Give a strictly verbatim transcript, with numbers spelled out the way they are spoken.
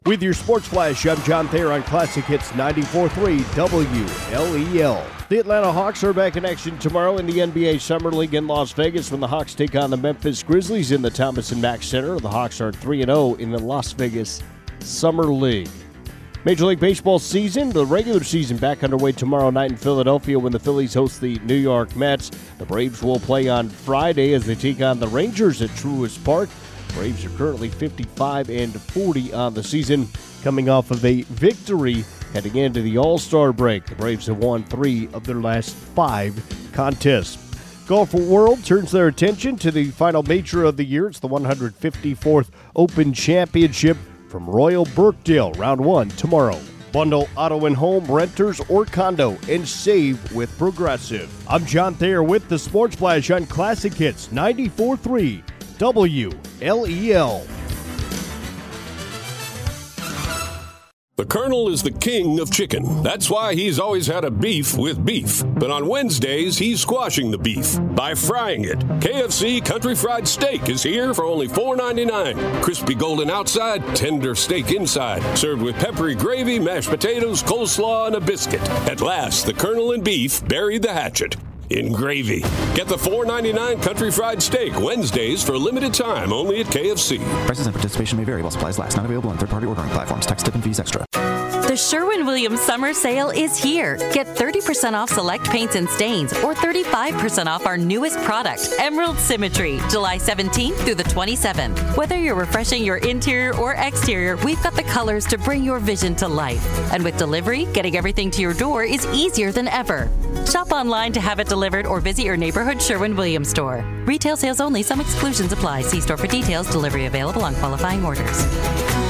With your Sports Flash, I'm John Thayer on Classic Hits ninety-four point three W L E L. The Atlanta Hawks are back in action tomorrow in the N B A Summer League in Las Vegas when the Hawks take on the Memphis Grizzlies in the Thomas and Mack Center. The Hawks are three and oh in the Las Vegas Summer League. Major League Baseball season, the regular season, back underway tomorrow night in Philadelphia when the Phillies host the New York Mets. The Braves will play on Friday as they take on the Rangers at Truist Park. Braves are currently fifty-five and forty on the season, coming off of a victory heading into the All-Star break. The Braves have won three of their last five contests. Golf World turns their attention to the final major of the year. It's the one hundred fifty-fourth Open Championship from Royal Birkdale. Round one tomorrow. Bundle auto and home, renters, or condo, and save with Progressive. I'm John Thayer with the Sports Flash on Classic Hits ninety-four point three W L E L. The Colonel is the king of chicken. That's why he's always had a beef with beef. But on Wednesdays, he's squashing the beef by frying it. K F C Country Fried Steak is here for only four ninety-nine. Crispy golden outside, tender steak inside. Served with peppery gravy, mashed potatoes, coleslaw, and a biscuit. At last, the Colonel and beef buried the hatchet in gravy. Get the four ninety-nine Country Fried Steak Wednesdays for a limited time only at K F C. Prices and participation may vary while supplies last. Not available on third-party ordering platforms. Tax, tip, and fees extra. The Sherwin-Williams Summer Sale is here. Get thirty percent off select paints and stains or thirty-five percent off our newest product, Emerald Symmetry, July seventeenth through the twenty-seventh. Whether you're refreshing your interior or exterior, we've got the colors to bring your vision to life. And with delivery, getting everything to your door is easier than ever. Shop online to have it delivered or visit your neighborhood Sherwin-Williams store. Retail sales only. Some exclusions apply. See store for details. Delivery available on qualifying orders.